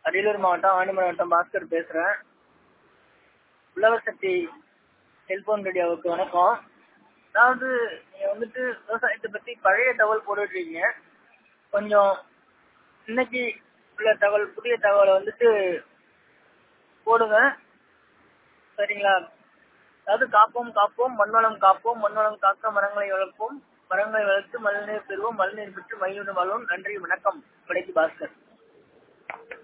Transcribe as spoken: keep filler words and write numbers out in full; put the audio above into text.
அரியலூர் மாவட்டம் ஆண்டிமலை வட்டம் பாஸ்கர் பேசுறேன். உழவர் சக்தி செல்போன் ரேடியோவுக்கு வணக்கம். அதாவது நீங்க வந்துட்டு விவசாயத்தை பத்தி பழைய தகவல் போட்டுட்டு இருக்கீங்க. கொஞ்சம் இன்னைக்கு உள்ள தகவல் புதிய தகவலை வந்துட்டு போடுங்க, சரிங்களா? அதாவது காப்போம் காப்போம் மண்வளம் காப்போம், மண்வளம் காக்க மரங்களை வளர்ப்போம், மரங்களை வளர்த்து மழைநீர் பெறுவோம், மழைநீர் பெற்று மயிலுடன் வாழ்வோம். நன்றி, வணக்கம். கடைக்கு பாஸ்கர்.